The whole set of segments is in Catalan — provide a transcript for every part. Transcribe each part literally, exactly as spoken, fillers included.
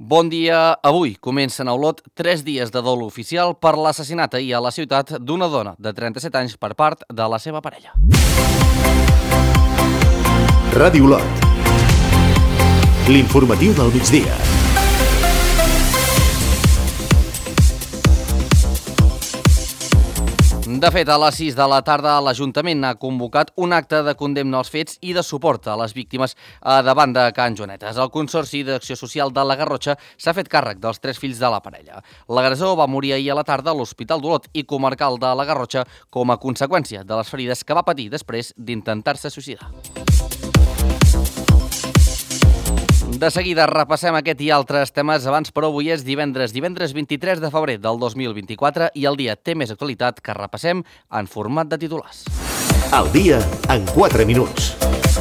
Bon dia. Avui comencen a Olot tres dies de dol oficial per l'assassinat ahir a la ciutat d'una dona de trenta-set anys per part de la seva parella. Ràdio Olot. L'informatiu del migdia. De fet, a les sis de la tarda l'Ajuntament ha convocat un acte de condemna als fets i de suport a les víctimes davant de Can Joanetes. El Consorci d'Acció Social de la Garrotxa s'ha fet càrrec dels tres fills de la parella. L'agressor va morir ahir a la tarda a l'Hospital d'Olot i Comarcal de la Garrotxa com a conseqüència de les ferides que va patir després d'intentar-se suïcidar. De seguida repassem aquest i altres temes. Abans, però, avui és divendres, divendres vint-i-tres de febrer del dos mil vint-i-quatre i el dia té més actualitat que repassem en format de titulars. El dia en quatre minuts.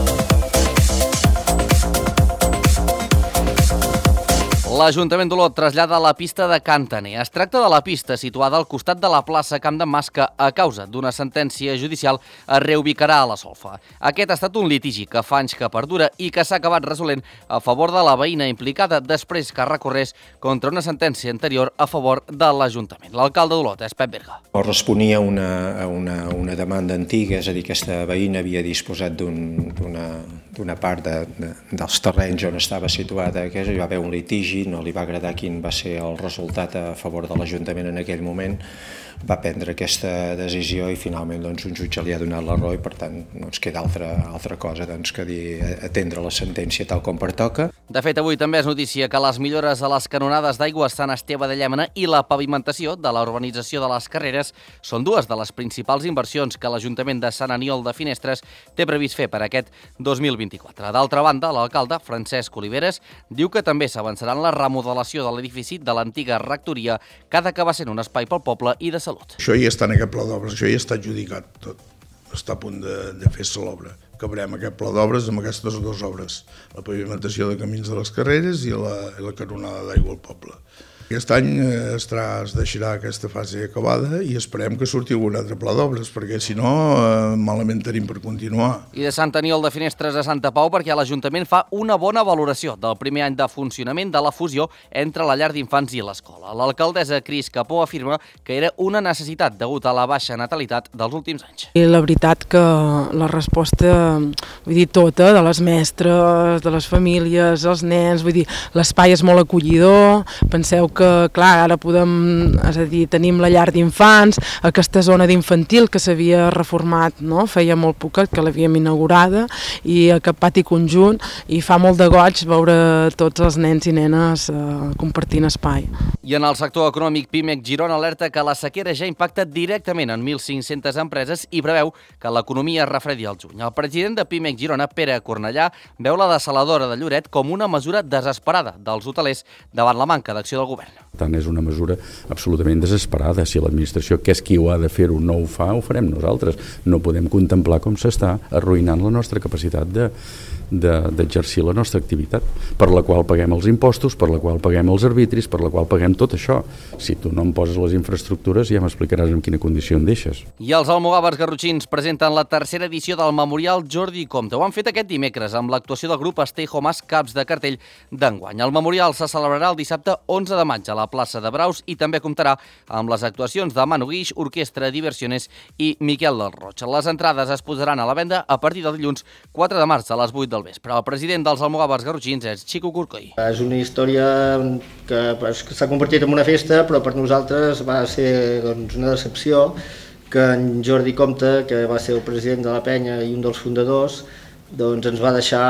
L'Ajuntament d'Olot trasllada la pista de Can Taner. Es tracta de la pista situada al costat de la plaça Camp d'en Mas que, a causa d'una sentència judicial, es reubicarà a la Solfa. Aquest ha estat un litigi que fa anys que perdura i que s'ha acabat resolent a favor de la veïna implicada després que recorrés contra una sentència anterior a favor de l'Ajuntament. L'alcalde d'Olot és Pep Berga. Responia a una, a una, una demanda antiga, és a dir, aquesta veïna havia disposat d'una d'una part de, de, dels terrenys on estava situada, que hi va haver un litigi, no li va agradar quin va ser el resultat a favor de l'Ajuntament en aquell moment, va prendre aquesta decisió i finalment doncs, un jutge li ha donat la raó i per tant no ens queda altra, altra cosa doncs, que dir, atendre la sentència tal com pertoca. De fet, avui també és notícia que les millores a les canonades d'aigua a Sant Esteve de Llémena i la pavimentació de la urbanització de les Carreres són dues de les principals inversions que l'Ajuntament de Sant Aniol de Finestres té previst fer per aquest dos mil vint-i-quatre. D'altra banda, l'alcalde, Francesc Oliveres, diu que també s'avançarà en la remodelació de l'edifici de l'antiga rectoria, que ha d'acabar sent un espai pel poble i de salut. Això ja està en aquest pla d'obres, això ja està adjudicat tot, està a punt de, de fer-se l'obra. Acabarem aquest pla d'obres amb aquestes dues obres, la pavimentació de camins de les carreres i la, i la canonada d'aigua al poble. Aquest any eh, estarà, es deixarà aquesta fase acabada i esperem que surti algun altre pla d'obres, perquè si no eh, malament tenim per continuar. I de Sant Aniol de Finestres a Santa Pau, perquè l'Ajuntament fa una bona valoració del primer any de funcionament de la fusió entre la llar d'infants i l'escola. L'alcaldessa Cris Capó afirma que era una necessitat degut a la baixa natalitat dels últims anys. I la veritat que la resposta, vull dir, tota, de les mestres, de les famílies, els nens, vull dir, l'espai és molt acollidor, penseu que que, clar, ara podem, és a dir, tenim la llar d'infants, aquesta zona d'infantil que s'havia reformat, no? Feia molt poc que l'havíem inaugurada, i aquest pati conjunt, i fa molt de goig veure tots els nens i nenes eh, compartint espai. I en el sector econòmic, Pimec Girona alerta que la sequera ja impacta directament en mil cinc-centes empreses i preveu que l'economia es refredi al juny. El president de Pimec Girona, Pere Cornellà, veu la dessaladora de Lloret com una mesura desesperada dels hotelers davant la manca d'acció del govern. Per tant, és una mesura absolutament desesperada. Si l'administració, que és qui ho ha de fer-ho, no ho fa, ho farem nosaltres. No podem contemplar com s'està arruïnant la nostra capacitat de, de, d'exercir la nostra activitat, per la qual paguem els impostos, per la qual paguem els arbitris, per la qual paguem tot això. Si tu no em poses les infraestructures, ja m'explicaràs en quina condició em deixes. I els almogàvers garrotxins presenten la tercera edició del Memorial Jordi Comte. Ho han fet aquest dimecres amb l'actuació del grup Stay Home As, caps de cartell d'enguany. El memorial se celebrarà el dissabte onze de maig a la plaça de Braus i també comptarà amb les actuacions de Manu Guix, Orquestra Diversiones i Miquel del Roig. Les entrades es posaran a la venda a partir del dilluns quatre de març a les vuit del vespre. El president dels almogàvers garrotxins és Xico Corcoy. És una història que, que s'ha convertit en una festa, però per nosaltres va ser doncs, una decepció que en Jordi Comte, que va ser el president de la penya i un dels fundadors, doncs ens va deixar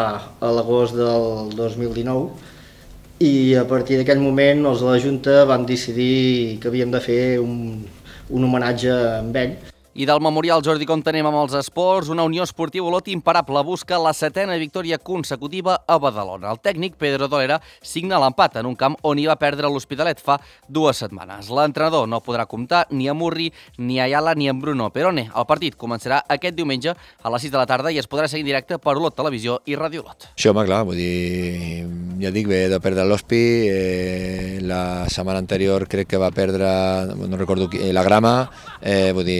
a l'agost del dos mil dinou, i a partir d'aquell moment els de la Junta van decidir que havíem de fer un, un homenatge amb ell. I del Memorial Jordi Comte anem amb els esports. Una Unió Esportiva Olot imparable busca la setena victòria consecutiva a Badalona. El tècnic Pedro Dolera signa l'empat en un camp on hi va perdre l'Hospitalet fa dues setmanes. L'entrenador no podrà comptar ni amb Murri, ni a Ayala, ni amb Bruno Perone. El partit començarà aquest diumenge a les sis de la tarda i es podrà seguir en directe per Olot Televisió i Ràdio Olot. Sí, home, clar, vull dir, ja dic, ve de perdre l'Hospi, eh, la setmana anterior crec que va perdre, no recordo qui, la Grama, eh, vull dir,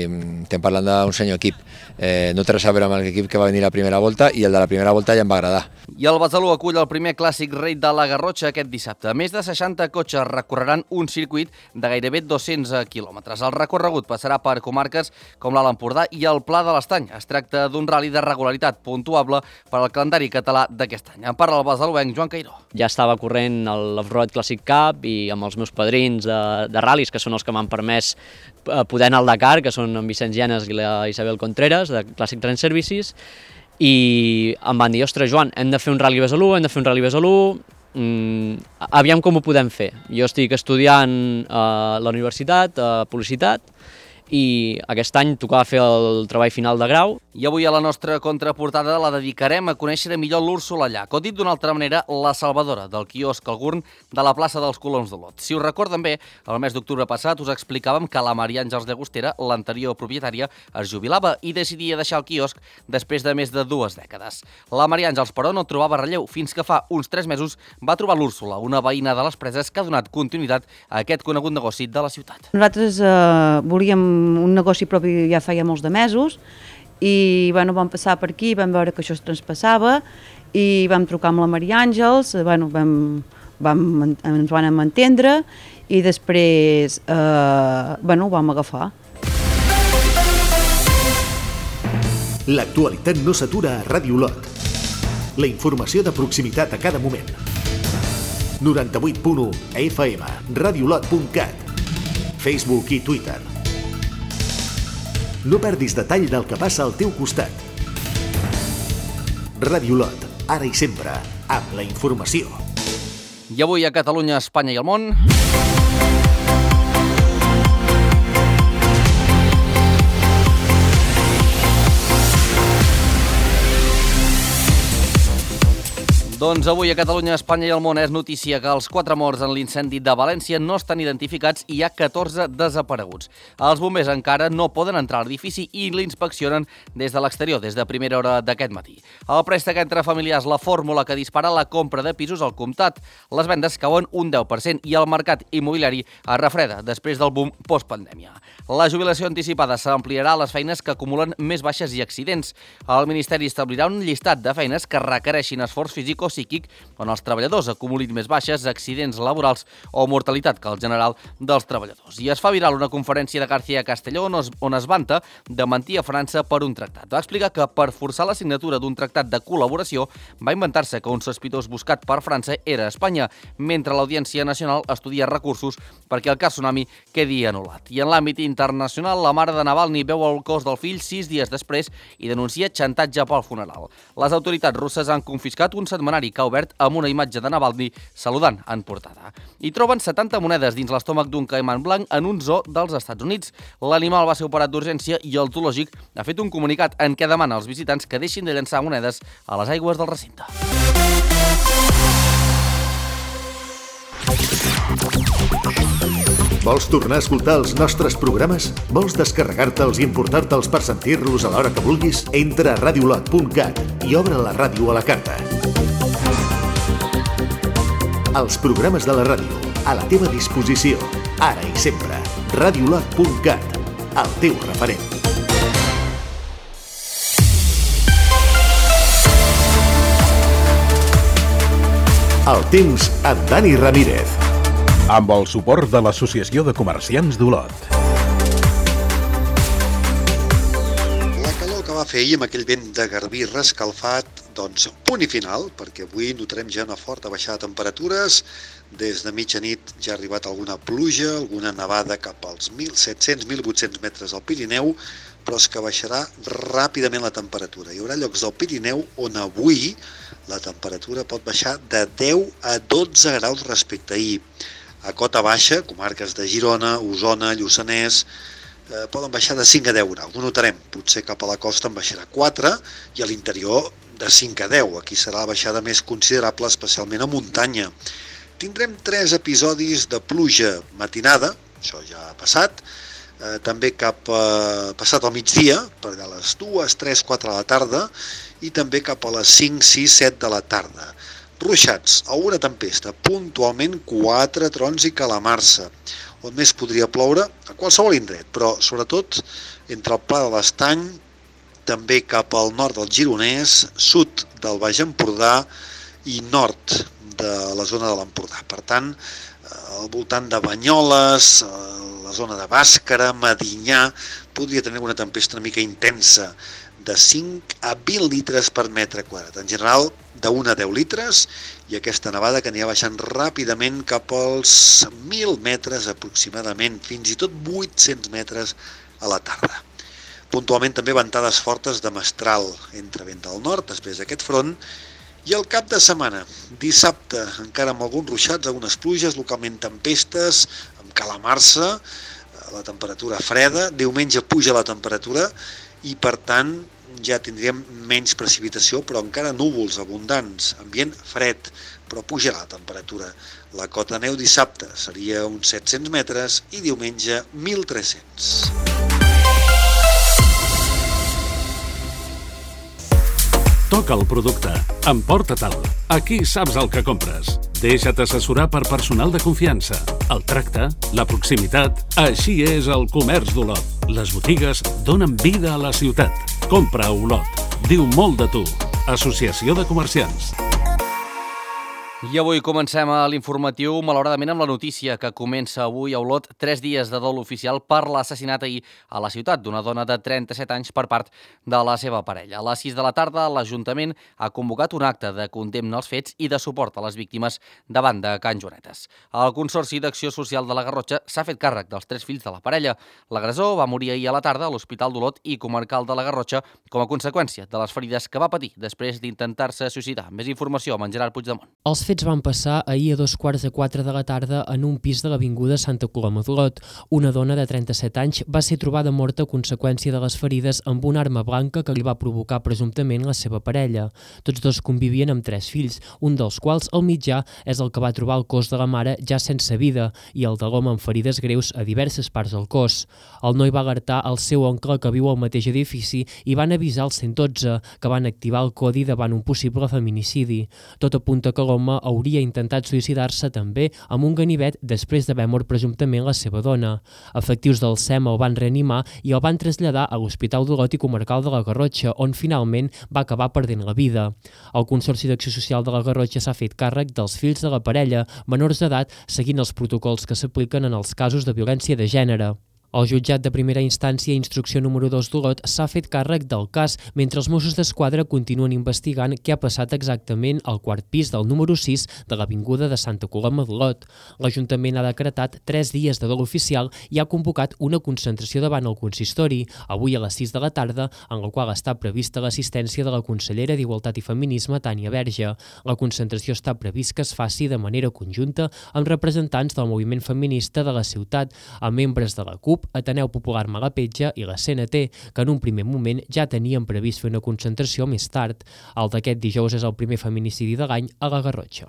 estem parlant d'un senyor equip. Eh, no té res a veure amb l'equip que va venir la primera volta i el de la primera volta ja em va agradar. I el Besalú acull el primer clàssic rei de la Garrotxa aquest dissabte. Més de seixanta cotxes recorreran un circuit de gairebé dos-cents quilòmetres. El recorregut passarà per comarques com l'Alt Empordà i el Pla de l'Estany. Es tracta d'un ral·li de regularitat puntuable per al calendari català d'aquest any. En parla el besaluenc Joan Cairó. Ja estava corrent l'Off-Road Classic Cup i amb els meus padrins de, de ral·lis, que són els que m'han permès poder anar al Dakar, que són en Vicenç Llanes i la Isabel Contreras, de Classic Train Services, i em van dir, ostres, Joan, hem de fer un Rally Besalú, hem de fer un Rally Besalú, mm, aviam com ho podem fer. Jo estic estudiant a la universitat, a Publicitat, i aquest any tocava fer el treball final de grau. I avui a la nostra contraportada la dedicarem a conèixer millor l'Úrsula Llach, o dit d'una altra manera, la salvadora del quiosc al Gurn de la plaça dels Coloms d'Olot. Si us recorden bé, el mes d'octubre passat us explicàvem que la Maria Àngels Llagostera, l'anterior propietària, es jubilava i decidia deixar el quiosc després de més de dues dècades. La Maria Àngels, però, no trobava relleu, fins que fa uns tres mesos va trobar l'Úrsula, una veïna de les Preses que ha donat continuïtat a aquest conegut negoci de la ciutat. Nosaltres eh, volíem un negoci propi ja feia molts de mesos i bueno, vam passar per aquí, vam veure que això es traspassava i vam trucar amb la Maria Àngels, bueno, vam, vam, ens vam entendre i després eh, bueno, ho vam agafar. L'actualitat no s'atura a Ràdio Olot. La informació de proximitat a cada moment. noranta-vuit punt u F M, radiolot punt cat, Facebook i Twitter. No perdis detall del que passa al teu costat. Ràdio Olot, ara i sempre, amb la informació. I avui a Catalunya, Espanya i el món... Doncs avui a Catalunya, Espanya i el món és notícia que els quatre morts en l'incendi de València no estan identificats i hi ha catorze desapareguts. Els bombers encara no poden entrar a l'edifici i l'inspeccionen des de l'exterior, des de primera hora d'aquest matí. El préstec entre familiars, la fórmula que dispara la compra de pisos al comptat. Les vendes cauen un deu per cent i el mercat immobiliari es refreda després del boom postpandèmia. La jubilació anticipada s'ampliarà a les feines que acumulen més baixes i accidents. El Ministeri establirà un llistat de feines que requereixin esforç físic o psíquic on els treballadors acumulin més baixes, accidents laborals o mortalitat que el general dels treballadors. I es fa viral una conferència de García Castelló on es, on es vanta de mentir a França per un tractat. Va explicar que per forçar la signatura d'un tractat de col·laboració va inventar-se que un sospitós buscat per França era Espanya, mentre l'Audiència Nacional estudia recursos perquè el cas Tsunami quedi anul·lat. I en l'àmbit internacional, la mare de Navalny veu el cos del fill sis dies després i denuncia xantatge pel funeral. Les autoritats russes han confiscat un setmanari que ha obert amb una imatge de Navalny saludant en portada. I troben setanta monedes dins l'estómac d'un caiman blanc en un zoo dels Estats Units. L'animal va ser operat d'urgència i el zoològic ha fet un comunicat en què demana als visitants que deixin de llançar monedes a les aigües del recinte. Vols tornar a escoltar els nostres programes? Vols descarregar-te'ls i importar-te'ls per sentir-los a l'hora que vulguis? Entra a radiolot punt cat i obre la ràdio a la carta. Els programes de la ràdio, a la teva disposició, ara i sempre. radiolot punt cat, el teu referent. El temps amb Dani Ramírez. Amb el suport de l'Associació de Comerciants d'Olot. La calor que va fer ahir amb aquell vent de garbí rescalfat, doncs punt i final, perquè avui notarem ja una forta baixada de temperatures. Des de mitjanit ja ha arribat alguna pluja, alguna nevada cap als mil set-cents mil vuit-cents metres al Pirineu, però és que baixarà ràpidament la temperatura. Hi haurà llocs del Pirineu on avui la temperatura pot baixar de deu a dotze graus respecte a ahir. A cota baixa, comarques de Girona, Osona, Lluçanès, eh, poden baixar de cinc a deu graus. Ho notarem, potser cap a la costa en baixarà quatre i a l'interior de cinc a deu. Aquí serà la baixada més considerable, especialment a muntanya. Tindrem tres episodis de pluja matinada, això ja ha passat, eh, també cap eh, passat al migdia, per a les dues, tres, quatre de la tarda, i també cap a les cinc, sis, set de la tarda. Ruixats, alguna tempesta, puntualment quatre trons i calamarsa. On més podria ploure? A qualsevol indret, però sobretot entre el Pla de l'Estany, també cap al nord del Gironès, sud del Baix Empordà i nord de la zona de l'Empordà. Per tant, al voltant de Banyoles, la zona de Bàscara, Medinyà, podria tenir una tempesta una mica intensa, de cinc a vint litres per metre quadrat. En general, d'un a deu litres, i aquesta nevada que anirà baixant ràpidament cap als mil metres aproximadament, fins i tot vuit-cents metres a la tarda. Puntualment també ventades fortes de mestral, entre vent del nord, després d'aquest front, i el cap de setmana, dissabte, encara amb alguns ruixats, algunes pluges, localment tempestes, amb calamarsa, la temperatura freda, diumenge puja la temperatura i per tant ja tindríem menys precipitació, però encara núvols abundants, ambient fred, però pujarà la temperatura. La cota de neu dissabte seria uns set-cents metres i diumenge mil tres-cents. Toca el producte. Emporta-te'l. Aquí saps el que compres. Deixa't assessorar per personal de confiança. El tracte, la proximitat... Així és el comerç d'Olot. Les botigues donen vida a la ciutat. Compra a Olot. Diu molt de tu. Associació de Comerciants. I avui comencem a l'informatiu, malauradament, amb la notícia que comença avui a Olot tres dies de dol oficial per l'assassinat ahir a la ciutat d'una dona de trenta-set anys per part de la seva parella. A les sis de la tarda, l'Ajuntament ha convocat un acte de condemna als fets i de suport a les víctimes davant de Can Joanetes. El Consorci d'Acció Social de la Garrotxa s'ha fet càrrec dels tres fills de la parella. L'agressor va morir ahir a la tarda a l'Hospital d'Olot i Comarcal de la Garrotxa com a conseqüència de les ferides que va patir després d'intentar-se suïcidar. Més informació amb en Gerard Puigdemont. Els fets van passar ahir a dos quarts de quatre de la tarda en un pis de l'avinguda Santa Coloma d'Olot. Una dona de trenta-set anys va ser trobada morta a conseqüència de les ferides amb una arma blanca que li va provocar presumptament la seva parella. Tots dos convivien amb tres fills, un dels quals, el mitjà, és el que va trobar el cos de la mare ja sense vida i el de l'home amb ferides greus a diverses parts del cos. El noi va alertar el seu oncle que viu al mateix edifici i van avisar el cent dotze, que van activar el codi davant un possible feminicidi. Tot apunta que l'home hauria intentat suïcidar-se també amb un ganivet després d'haver mort presumptament la seva dona. Efectius del S E M el van reanimar i el van traslladar a l'Hospital d'Olot i Comarcal de la Garrotxa, on finalment va acabar perdent la vida. El Consorci d'Acció Social de la Garrotxa s'ha fet càrrec dels fills de la parella, menors d'edat, seguint els protocols que s'apliquen en els casos de violència de gènere. El jutjat de primera instància i instrucció número dos d'Olot s'ha fet càrrec del cas, mentre els Mossos d'Esquadra continuen investigant què ha passat exactament al quart pis del número sis de l'avinguda de Santa Coloma d'Olot. L'Ajuntament ha decretat tres dies de dol oficial i ha convocat una concentració davant el consistori, avui a les sis de la tarda, en la qual està prevista l'assistència de la consellera d'Igualtat i Feminisme, Tània Verge. La concentració està previst que es faci de manera conjunta amb representants del moviment feminista de la ciutat, amb membres de la C U P, Ateneu Popular Malapetja i la C N T, que en un primer moment ja tenien previst fer una concentració més tard. El d'aquest dijous és el primer feminicidi de l'any a la Garrotxa.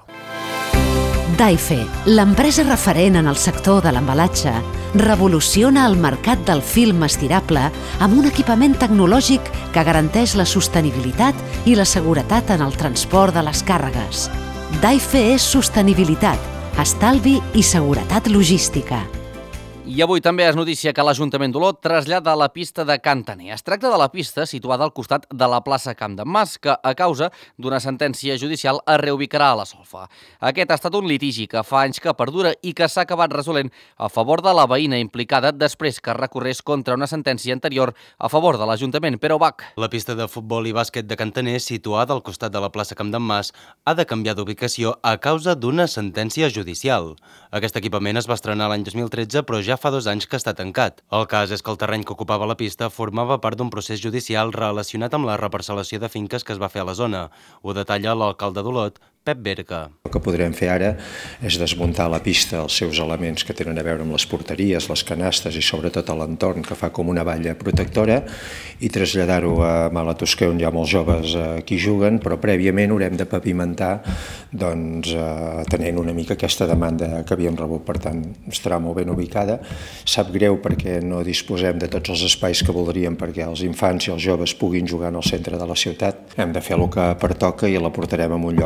Daife, l'empresa referent en el sector de l'embalatge, revoluciona el mercat del film estirable amb un equipament tecnològic que garanteix la sostenibilitat i la seguretat en el transport de les càrregues. Daife és sostenibilitat, estalvi i seguretat logística. I avui també és notícia que l'Ajuntament d'Olot trasllada la pista de Can Taner. Es tracta de la pista situada al costat de la plaça Camp d'en Mas, que a causa d'una sentència judicial es reubicarà a la Solfa. Aquest ha estat un litigi que fa anys que perdura i que s'ha acabat resolent a favor de la veïna implicada després que recorrés contra una sentència anterior a favor de l'Ajuntament. Pere Bach. La pista de futbol i bàsquet de Can Taner, situada al costat de la plaça Camp d'en Mas, ha de canviar d'ubicació a causa d'una sentència judicial. Aquest equipament es va estrenar l'any dos mil tretze, però ja fa dos anys que està tancat. El cas és que el terreny que ocupava la pista formava part d'un procés judicial relacionat amb la reparcel·lació de finques que es va fer a la zona. Ho detalla l'alcalde d'Olot, Pep Berga. El que podrem fer ara és desmuntar la pista, els seus elements que tenen a veure amb les porteries, les canastes i sobretot a l'entorn, que fa com una valla protectora, i traslladar-ho a Malatosquer, on hi ha molts joves que hi juguen, però prèviament haurem de pavimentar, doncs, atenent una mica aquesta demanda que havíem rebut. Per tant, estarà molt ben ubicada. Sap greu perquè no disposem de tots els espais que voldríem perquè els infants i els joves puguin jugar en el centre de la ciutat. Hem de fer el que pertoca i la portarem a un lloc on tindrà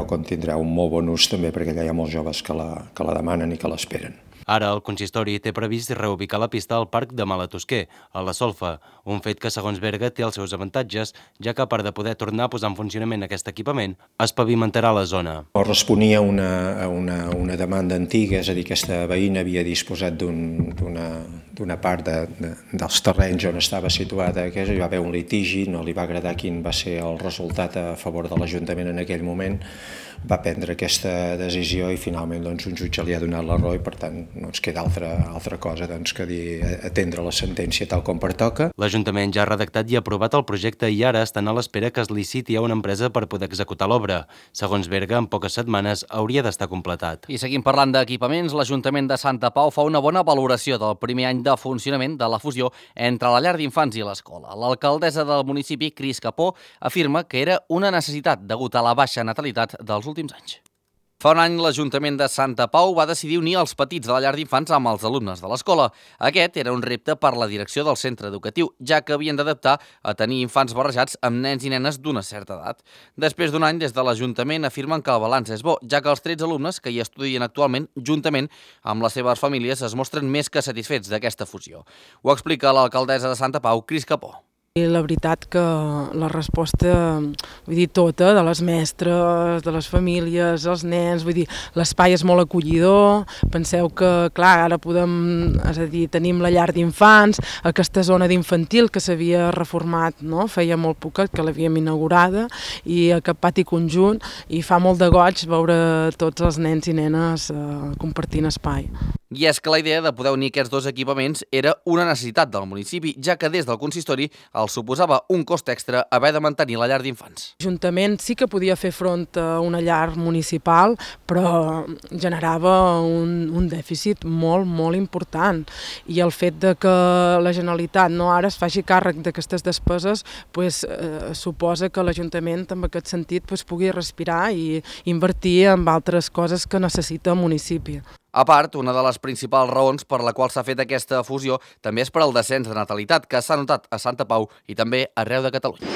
tindrà un molt bon ús també perquè allà hi ha molts joves que la, que la demanen i que l'esperen. Ara, el consistori té previst reubicar la pista al parc de Malatosquer, a la Solfa, un fet que, segons Berga, té els seus avantatges, ja que a part de poder tornar a posar en funcionament aquest equipament, es pavimentarà la zona. Responia una, a una, una demanda antiga, és a dir, aquesta veïna havia disposat d'una d'una part de, de, dels terrenys on estava situada, que hi va haver un litigi, no li va agradar quin va ser el resultat a favor de l'Ajuntament en aquell moment, va prendre aquesta decisió i finalment doncs, un jutge li ha donat la raó i per tant no ens queda altra, altra cosa doncs, que dir, atendre la sentència tal com pertoca. L'Ajuntament ja ha redactat i aprovat el projecte i ara estan a l'espera que es liciti a una empresa per poder executar l'obra. Segons Berga, en poques setmanes hauria d'estar completat. I seguim parlant d'equipaments, l'Ajuntament de Santa Pau fa una bona valoració del primer any de funcionament de la fusió entre la llar d'infants i l'escola. L'alcaldessa del municipi, Cris Capó, afirma que era una necessitat degut a la baixa natalitat dels últims anys. Fa un any, l'Ajuntament de Santa Pau va decidir unir els petits de la llar d'infants amb els alumnes de l'escola. Aquest era un repte per la direcció del centre educatiu, ja que havien d'adaptar a tenir infants barrejats amb nens i nenes d'una certa edat. Després d'un any, des de l'Ajuntament afirmen que el balanç és bo, ja que els tretze alumnes que hi estudien actualment, juntament amb les seves famílies, es mostren més que satisfets d'aquesta fusió. Ho explica l'alcaldessa de Santa Pau, Cris Capó. I la veritat que la resposta, vull dir, tota, de les mestres, de les famílies, els nens, vull dir, l'espai és molt acollidor, penseu que, clar, ara podem, és a dir, tenim la llar d'infants, aquesta zona d'infantil que s'havia reformat, no?, feia molt poquet que l'havíem inaugurada, i aquest pati conjunt, i fa molt de goig veure tots els nens i nenes eh, compartint espai. I és que la idea de poder unir aquests dos equipaments era una necessitat del municipi, ja que des del consistori els suposava un cost extra haver de mantenir la llar d'infants. L'Ajuntament sí que podia fer front a una llar municipal, però generava un, un dèficit molt, molt important. I el fet de que la Generalitat no ara es faci càrrec d'aquestes despeses pues, eh, suposa que l'Ajuntament en aquest sentit pues, pugui respirar i invertir en altres coses que necessita el municipi. A part, una de les principals raons per la qual s'ha fet aquesta fusió també és per al descens de natalitat que s'ha notat a Santa Pau i també arreu de Catalunya.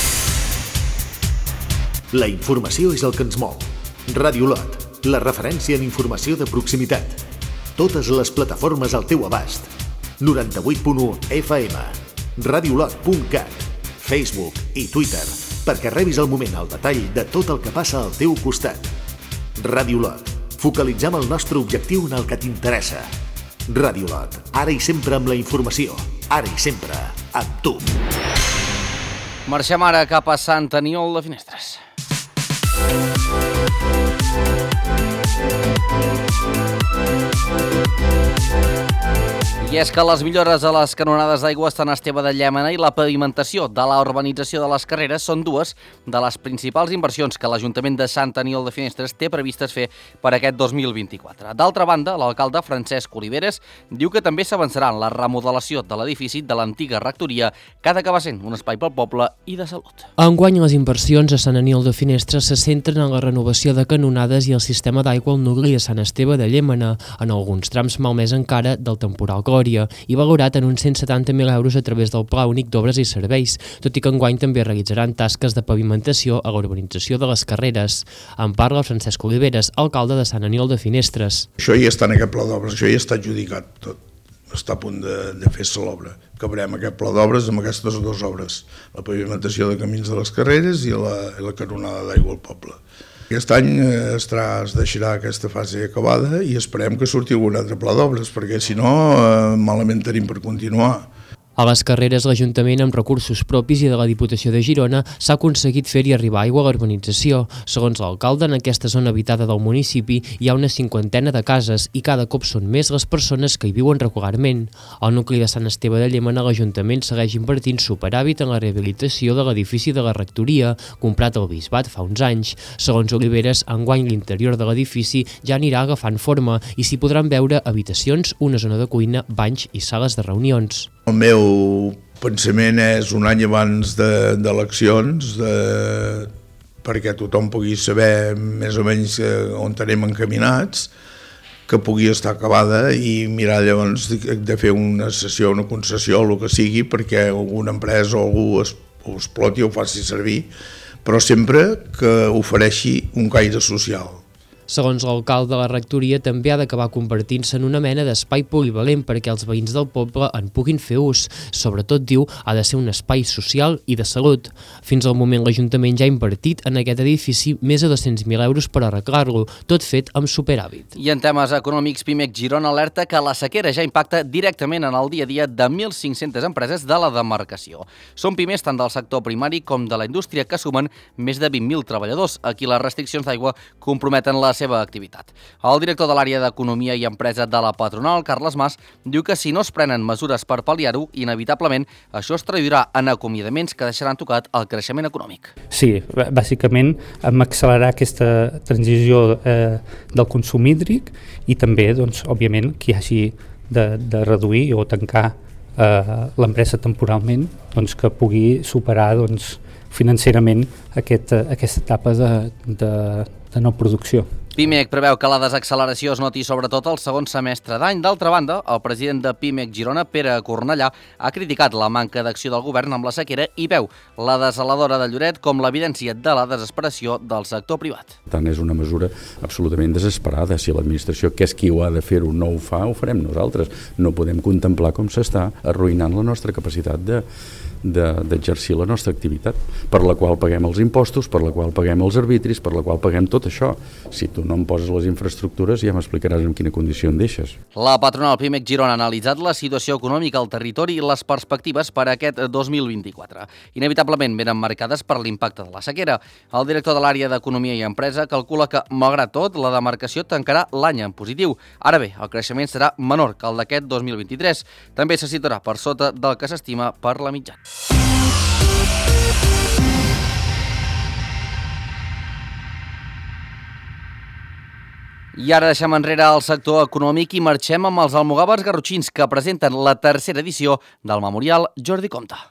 La informació és el que ens mou. Ràdio Lot, la referència en informació de proximitat. Totes les plataformes al teu abast. noranta-vuit punt u F M, radiolot punt cat, Facebook i Twitter, perquè rebis al moment el detall de tot el que passa al teu costat. Ràdio Lot. Focalitzem el nostre objectiu en el que t'interessa. Ràdio Lot, ara i sempre amb la informació, ara i sempre amb tu. Marxem ara cap a Sant Aniol de Finestres. I és que les millores a les canonades d'aigua a Sant Esteve de Llémena i la pavimentació de la urbanització de les carreres són dues de les principals inversions que l'Ajuntament de Sant Aniol de Finestres té previstes fer per aquest dos mil vint-i-quatre. D'altra banda, l'alcalde Francesc Oliveres diu que també s'avançarà en la remodelació de l'edifici de l'antiga rectoria, que ha d'acabar sent un espai pel poble i de salut. Enguany, les inversions a Sant Aniol de Finestres se centren en la renovació de canonades i el sistema d'aigua al nucli de Sant Esteve de Llémena, en alguns trams malmès encara del temporal Glòria, i valorat en uns cent setanta mil euros a través del Pla Únic d'Obres i Serveis, tot i que enguany també realitzaran tasques de pavimentació a l'urbanització de les carreres. En parla Francesc Oliveres, alcalde de Sant Aniol de Finestres. Això ja està en aquest pla d'obres, això ja està adjudicat tot. Està a punt de, de fer-se l'obra. Acabarem aquest pla d'obres amb aquestes dues obres, la pavimentació de camins de les carreres i la, i la canonada d'aigua al poble. Aquest any es, es deixarà aquesta fase acabada i esperem que surti algun altre pla d'obres, perquè si no malament tenim per continuar. A les carreres, l'Ajuntament, amb recursos propis i de la Diputació de Girona, s'ha aconseguit fer-hi arribar aigua a l'urbanització. Segons l'alcalde, en aquesta zona habitada del municipi hi ha una cinquantena de cases i cada cop són més les persones que hi viuen regularment. Al nucli de Sant Esteve de Llémena, l'Ajuntament segueix invertint superàvit en la rehabilitació de l'edifici de la rectoria, comprat al Bisbat fa uns anys. Segons Oliveres, enguany l'interior de l'edifici ja anirà agafant forma i s'hi podran veure habitacions, una zona de cuina, banys i sales de reunions. El meu pensament és un any abans d'eleccions de, perquè tothom pugui saber més o menys on anem encaminats, que pugui estar acabada i mirar llavors de fer una sessió, una concessió, el que sigui, perquè alguna empresa o algú es, ho exploti o ho faci servir però sempre que ofereixi un caire social. Segons l'alcalde de la rectoria, també ha d'acabar convertint-se en una mena d'espai polivalent perquè els veïns del poble en puguin fer ús. Sobretot, diu, ha de ser un espai social i de salut. Fins al moment, l'Ajuntament ja ha invertit en aquest edifici més de dos-cents mil euros per arreglar-lo, tot fet amb superàvit. I en temes econòmics, Pimec Girona alerta que la sequera ja impacta directament en el dia a dia de mil cinc-centes empreses de la demarcació. Són pimes tant del sector primari com de la indústria, que sumen més de vint mil treballadors, a qui les restriccions d'aigua comprometen la seva activitat. El director de l'àrea d'Economia i Empresa de la patronal, Carles Mas, diu que si no es prenen mesures per pal·liar-ho, inevitablement això es traduirà en acomiadaments que deixaran tocat el creixement econòmic. Sí, bàsicament amb accelerar aquesta transició eh, del consum hídric i també, doncs, òbviament, que hi hagi de, de reduir o tancar eh, l'empresa temporalment, doncs, que pugui superar, doncs, financerament aquest, aquesta etapa de, de, de no producció. Pimec preveu que la desacceleració es noti sobretot el segon semestre d'any. D'altra banda, el president de Pimec Girona, Pere Cornellà, ha criticat la manca d'acció del govern amb la sequera i veu la desaladora de Lloret com l'evidència de la desesperació del sector privat. Per tant, és una mesura absolutament desesperada. Si l'administració, que és qui ho ha de fer-ho, no ho fa, ho farem nosaltres. No podem contemplar com s'està arruïnant la nostra capacitat de d'exercir la nostra activitat, per la qual paguem els impostos, per la qual paguem els arbitris, per la qual paguem tot això. Si tu no em poses les infraestructures, ja m'explicaràs en quina condició em deixes. La patronal Pimec Girona ha analitzat la situació econòmica al territori i les perspectives per a aquest dos mil vint-i-quatre. Inevitablement venen marcades per l'impacte de la sequera. El director de l'àrea d'Economia i Empresa calcula que, malgrat tot, la demarcació tancarà l'any en positiu. Ara bé, el creixement serà menor que el d'aquest dos mil vint-i-tres. També se situarà per sota del que s'estima per la mitjana. I ara deixem enrere el sector econòmic i marxem amb els almogàvers garrotxins, que presenten la tercera edició del Memorial Jordi Comte.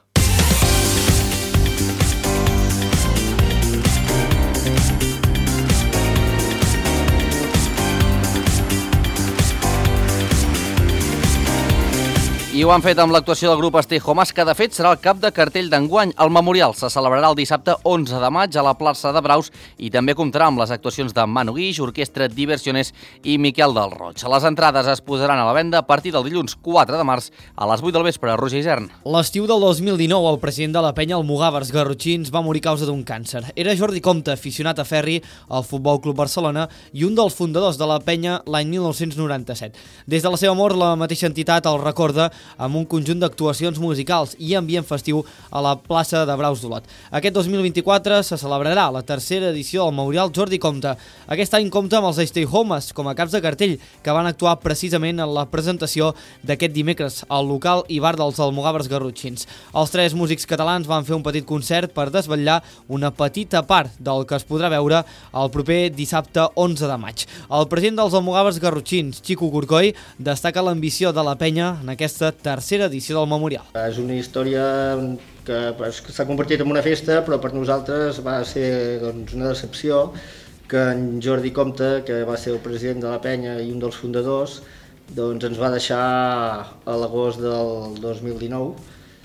I ho han fet amb l'actuació del grup Estejo Mas, que de fet serà el cap de cartell d'enguany. El memorial se celebrarà el dissabte onze de maig a la plaça de Braus i també comptarà amb les actuacions de Manu Guix, Orquestra Diversiones i Miquel del Roig. Les entrades es posaran a la venda a partir del dilluns quatre de març a les vuit del vespre. Roger Isern. L'estiu del dos mil dinou, el president de la penya Almogàvers Garrotxins va morir a causa d'un càncer. Era Jordi Comte, aficionat a Ferri, al Futbol Club Barcelona i un dels fundadors de la penya l'any mil nou-cents noranta-set. Des de la seva mort, la mateixa entitat el recorda amb un conjunt d'actuacions musicals i ambient festiu a la plaça de Braus d'Olot. Aquest dos mil vint-i-quatre se celebrarà la tercera edició del Memorial Jordi Comte. Aquest any compta amb els Stay Homes com a caps de cartell, que van actuar precisament en la presentació d'aquest dimecres al local i bar dels Almogàvers Garrotxins. Els tres músics catalans van fer un petit concert per desvetllar una petita part del que es podrà veure el proper dissabte onze de maig. El president dels Almogàvers Garrotxins, Xico Corcoy, destaca l'ambició de la penya en aquesta tercera edició del Memorial. És una història que s'ha convertit en una festa, però per nosaltres va ser doncs, una decepció que en Jordi Comte, que va ser el president de la penya i un dels fundadors, doncs ens va deixar a l'agost del dos mil dinou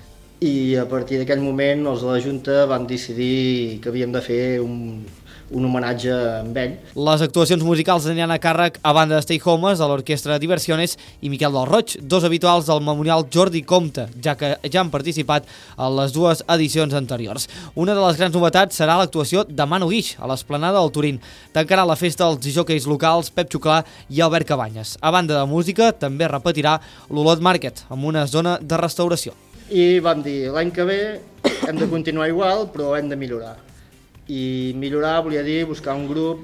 i a partir d'aquell moment els de la Junta van decidir que havíem de fer un, un homenatge amb ell. Les actuacions musicals aniran a càrrec a banda de Stay Homes, a l'Orquestra Diversiones i Miquel del Roig, dos habituals del Memorial Jordi Comte, ja que ja han participat en les dues edicions anteriors. Una de les grans novetats serà l'actuació de Manu Guix a l'Esplanada del Turín. Tancarà la festa els jockeys locals Pep Xuclà i Albert Cabanyes. A banda de música, també repetirà l'Olot Market, amb una zona de restauració. I vam dir, l'any que ve hem de continuar igual, però hem de millorar. I millorar volia dir buscar un grup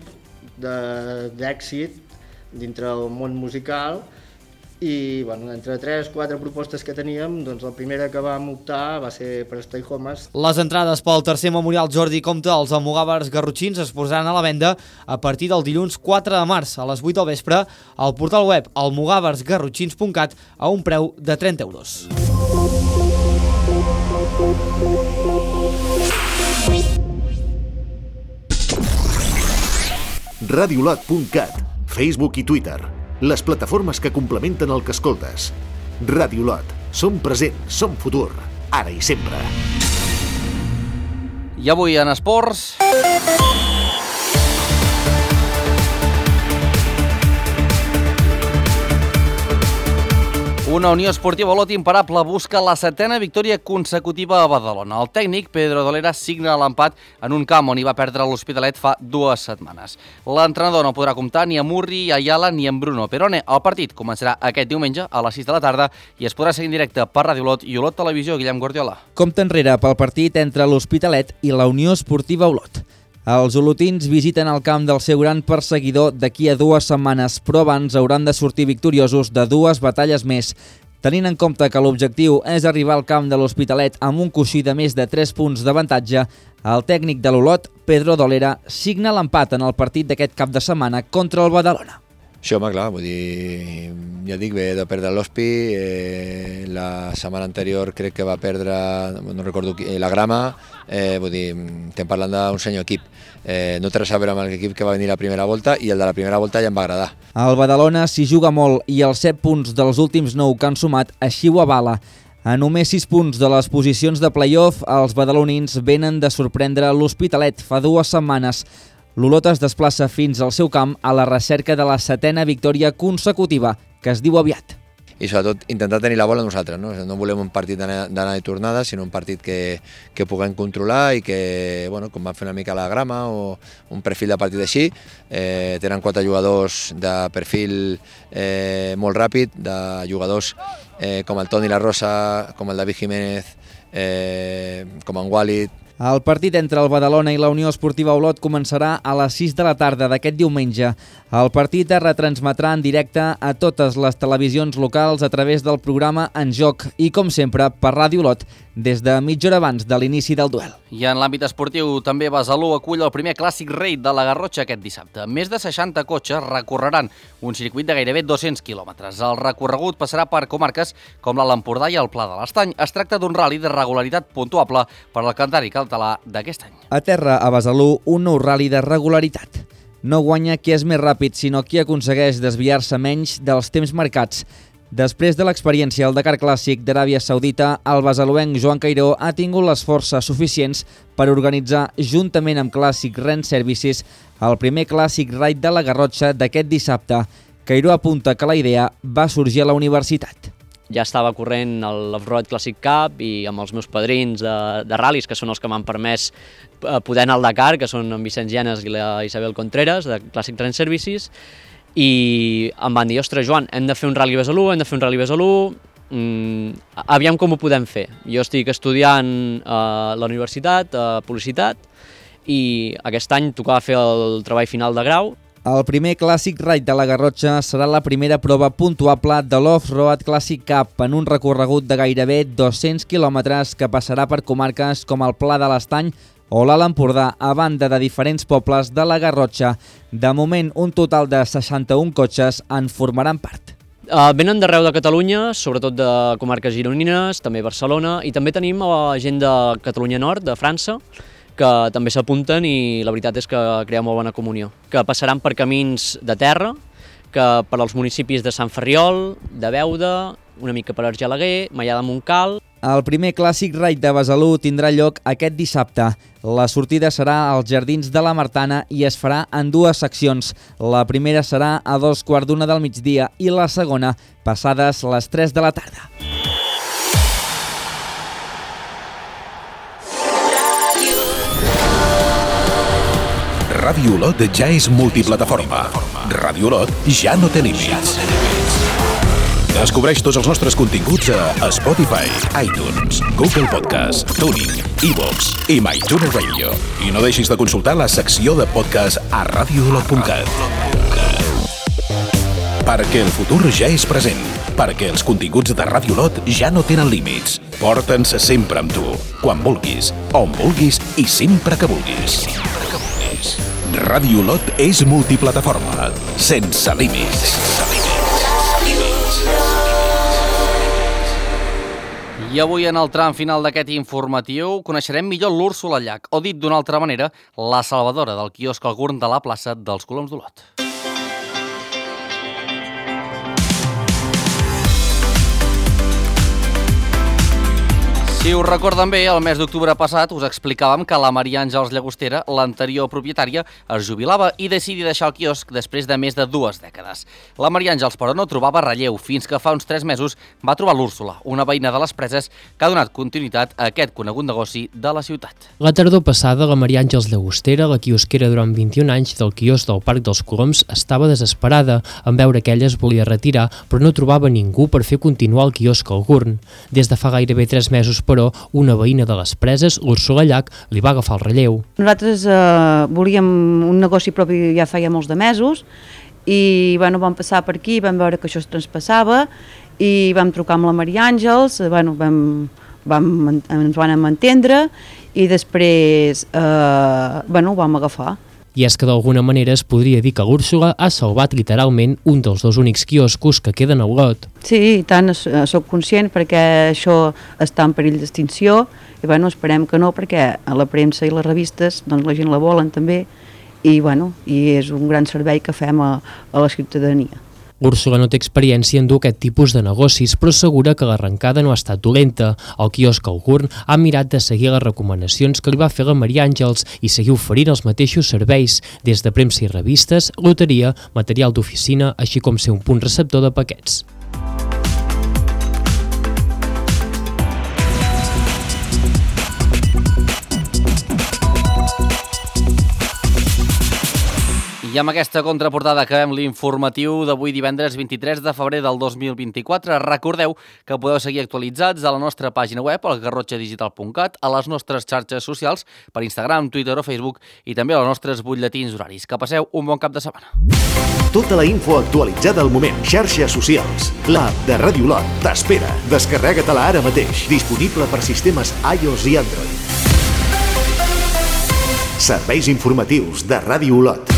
d'èxit dintre del món musical i bueno, entre tres o quatre propostes que teníem, doncs la primera que vam optar va ser per Stay Homes. Les entrades pel tercer Memorial Jordi Comte als Almogàvers Garrotxins es posaran a la venda a partir del dilluns quatre de març a les vuit del vespre al portal web almogàvers garrotxins punt cat a un preu de trenta euros. radiolot punt cat, Facebook i Twitter, les plataformes que complementen el que escoltes. Radiolot, som present, som futur, ara i sempre. I avui en esports... Una Unió Esportiva Olot imparable busca la setena victòria consecutiva a Badalona. El tècnic, Pedro Dolera, signa l'empat en un camp on hi va perdre l'Hospitalet fa dues setmanes. L'entrenador no podrà comptar ni amb Murri, Ayala ni amb Bruno Perone. El partit començarà aquest diumenge a les sis de la tarda i es podrà seguir en directe per Ràdio Olot i Olot Televisió. Guillem Guardiola. Compte enrere pel partit entre l'Hospitalet i la Unió Esportiva Olot. Els olotins visiten el camp del seu gran perseguidor d'aquí a dues setmanes, però abans hauran de sortir victoriosos de dues batalles més. Tenint en compte que l'objectiu és arribar al camp de l'Hospitalet amb un coixí de més de tres punts d'avantatge, el tècnic de l'Olot, Pedro Dolera, signa l'empat en el partit d'aquest cap de setmana contra el Badalona. Sí, home, clar, vull dir, ja dic, ve de perdre l'Hospi, eh, la setmana anterior crec que va perdre, no recordo, la Grama, eh, vull dir, estem parlant d'un senyor equip. Eh, no té res a veure amb l'equip que va venir la primera volta i el de la primera volta ja em va agradar. El Badalona s'hi juga molt i els set punts dels últims nou que han sumat així ho avala. A només sis punts de les posicions de play-off, els badalonins venen de sorprendre l'Hospitalet fa dues setmanes. L'Olot es desplaça fins al seu camp a la recerca de la setena victòria consecutiva, que es diu aviat. I sobretot intentar tenir la bola nosaltres, no? No volem un partit d'anada i tornada, sinó un partit que, que puguem controlar i que, bueno, com van fer una mica la Grama o un perfil de partit així, eh, tenen quatre jugadors de perfil eh, molt ràpid, de jugadors eh, com el Toni La Rosa, com el David Jiménez, eh, com en Walid. El partit entre el Badalona i la Unió Esportiva Olot començarà a les sis de la tarda d'aquest diumenge. El partit es retransmetrà en directe a totes les televisions locals a través del programa En Joc i, com sempre, per Ràdio Olot, des de mitja hora abans de l'inici del duel. I en l'àmbit esportiu, també Besalú acull el primer clàssic raid de la Garrotxa aquest dissabte. Més de seixanta cotxes recorreran un circuit de gairebé dos-cents quilòmetres. El recorregut passarà per comarques com l'Alt Empordà i el Pla de l'Estany. Es tracta d'un ral·li de regularitat puntuable per al calendari català d'aquest any. A terra, a Besalú, un nou ral·li de regularitat. No guanya qui és més ràpid, sinó qui aconsegueix desviar-se menys dels temps marcats. Després de l'experiència al Dakar Clàssic d'Aràbia Saudita, el besaluenc Joan Cairó ha tingut les forces suficients per organitzar, juntament amb Clàssic Rent Services, el primer Clàssic Ride de la Garrotxa d'aquest dissabte. Cairó apunta que la idea va sorgir a la universitat. Ja estava corrent l'Off-Road Classic Cup i amb els meus padrins de, de ral·lis, que són els que m'han permès poder anar al Dakar, que són en Vicenç Llenes i la Isabel Contreras, de Classic Rent Services, i em van dir, ostres, Joan, hem de fer un Rally Besalú, hem de fer un Rally Besalú, mm, aviam com ho podem fer. Jo estic estudiant a la universitat, a Publicitat, i aquest any tocava fer el treball final de grau. El primer Clàssic Ride de la Garrotxa serà la primera prova puntuable de l'Off-Road Classic Cup en un recorregut de gairebé dos-cents quilòmetres que passarà per comarques com el Pla de l'Estany o l'Alt Empordà, a banda de diferents pobles de la Garrotxa. De moment, un total de seixanta-un cotxes en formaran part. Uh, venen d'arreu de Catalunya, sobretot de comarques gironines, també Barcelona, i també tenim la gent de Catalunya Nord, de França, que també s'apunten i la veritat és que crea molt bona comunió, que passaran per camins de terra, que per als municipis de Sant Ferriol, de Beuda, una mica per Argelaguer, Maià de Montcal. El primer Clàssic Ride de Besalú tindrà lloc aquest dissabte. La sortida serà als Jardins de la Martana i es farà en dues seccions. La primera serà a dos quarts d'una del migdia i la segona passades les tres de la tarda. Ràdio Olot ja és multiplataforma. Ràdio Olot ja no té límits. Descobreix tots els nostres continguts a Spotify, iTunes, Google Podcast, Tuning, iVoox i MyTuner Radio. I no deixis de consultar la secció de podcast a radio olot punt cat. Perquè el futur ja és present. Perquè els continguts de Ràdio Olot ja no tenen límits. Porta'ns sempre amb tu, quan vulguis, on vulguis i sempre que vulguis. Ràdio Olot és multiplataforma, sense límits. I avui, en el tram final d'aquest informatiu, coneixerem millor l'Úrsula Llach, o dit d'una altra manera, la salvadora del quiosc al Gurn de la plaça dels Coloms d'Olot. Si us recorden bé, el mes d'octubre passat us explicàvem que la Maria Àngels Llagostera, l'anterior propietària, es jubilava i decidia deixar el quiosc després de més de dues dècades. La Maria Àngels, però, no trobava relleu fins que fa uns tres mesos va trobar l'Úrsula, una veïna de les Preses que ha donat continuïtat a aquest conegut negoci de la ciutat. La tardor passada, la Maria Àngels Llagostera, la quiosquera durant vint-i-un anys del quiosc del Parc dels Coloms, estava desesperada en veure que ella es volia retirar, però no trobava ningú per fer continuar el quiosc al Gurn. Des de fa gairebé tres mesos, però, una veïna de les Preses, l'Úrsula Llach, li va agafar el relleu. Nosaltres eh, volíem un negoci propi ja feia molts de mesos i bueno, vam passar per aquí, vam veure que això es traspassava i vam trucar amb la Maria Àngels, eh, bueno, vam, vam, ens vam entendre i després eh, bueno, ho vam agafar. I és que d'alguna manera es podria dir que l'Úrsula ha salvat literalment un dels dos únics quioscos que queden al lot. Sí, i tant, soc conscient perquè això està en perill d'extinció i bueno, esperem que no perquè a la premsa i les revistes doncs, la gent la volen també i, bueno, i és un gran servei que fem a, a la ciutadania. L'Úrsula no té experiència en dur aquest tipus de negocis, però assegura que l'arrencada no ha estat dolenta. El quiosc al Gurn ha mirat de seguir les recomanacions que li va fer la Maria Àngels i seguir oferint els mateixos serveis, des de premsa i revistes, loteria, material d'oficina, així com ser un punt receptor de paquets. I amb aquesta contraportada acabem l'informatiu d'avui divendres vint-i-tres de febrer del dos mil vint-i-quatre. Recordeu que podeu seguir actualitzats a la nostra pàgina web, al garrotxa digital punt cat, a les nostres xarxes socials, per Instagram, Twitter o Facebook, i també als nostres butlletins horaris. Que passeu un bon cap de setmana. Tota la info actualitzada al moment. Xarxes socials. L'app de Ràdio Lot t'espera. Descarrega-te-la ara mateix. Disponible per sistemes iOS i Android. Serveis informatius de Ràdio Lot.